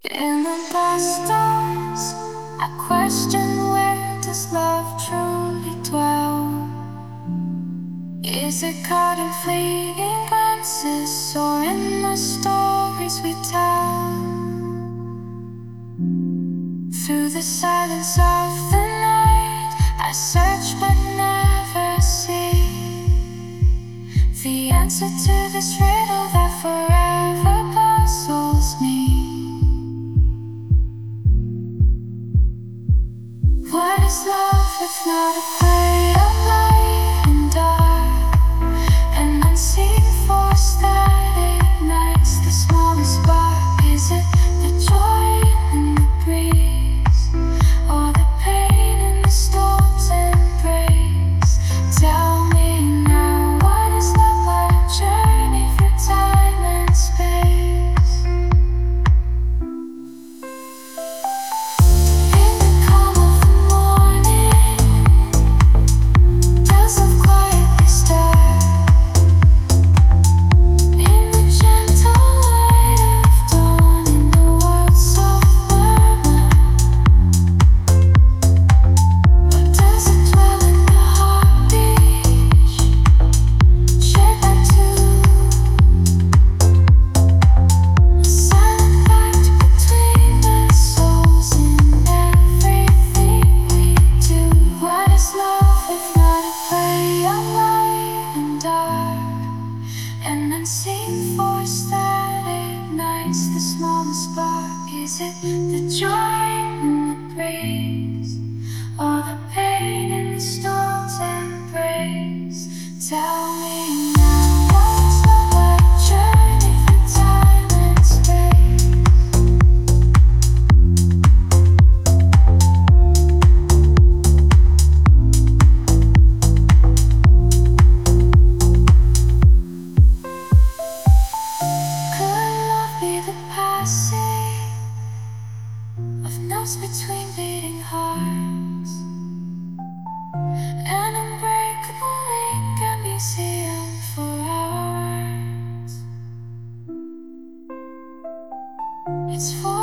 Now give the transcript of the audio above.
In the pastors, I question, where does love truly dwell? Is it caught in fleeting glances, or in the stories we tell? Through the silence of the night, I search but never see the answer to this riddle that forever puzzles me. What is love if not a play of light and dark, an unseen force that ignites the smallest spark? Is it the joy in the breeze, or the pain in the storm's embrace? Tell me now, what is love but a journey through time and space? In the calm of the morning, does love quietly stir? In the gentle light of dawn, in the world's soft murmur, or does it dwell in the heartbeat, shared by two? A silent pact between the souls in everything we do. What is love if not a play of light and dark, an unseen force that ignites the smallest spark? Is it the joy in the breeze, or the pain in the storm's embrace? Tell me now, what's love but a journey through time and space? Could love be the passing of notes between beating hearts, an unbreakable link, a museum for hours? It's for